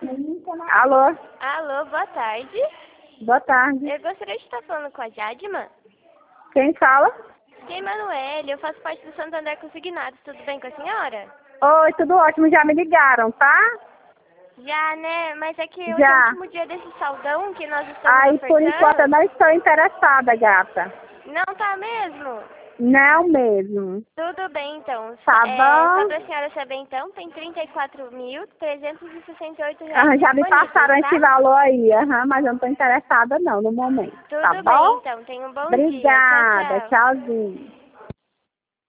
Alô? Alô, boa tarde. Boa tarde. Eu gostaria de estar falando com a Jadma. Quem fala? Aqui é Emanuele, eu faço parte do Santander Consignados. Tudo bem com a senhora? Oi, tudo ótimo. Já me ligaram, tá? Já, né? Mas é que hoje é o Já. último dia desse saldão que nós estamos Aí, por enquanto, eu ofertando. não estou interessada, gata. Não tá mesmo? Não mesmo. Tudo bem, então. Tá Só bom? pra senhora saber, então, tem R$ 34.368 Já me disponíveis, passaram esse tá? valor aí, mas eu não estou interessada não, no momento. Tá Tudo bem, bom? então. Tenha um bom dia. Tchau, Obrigada. tchau. Tchauzinho.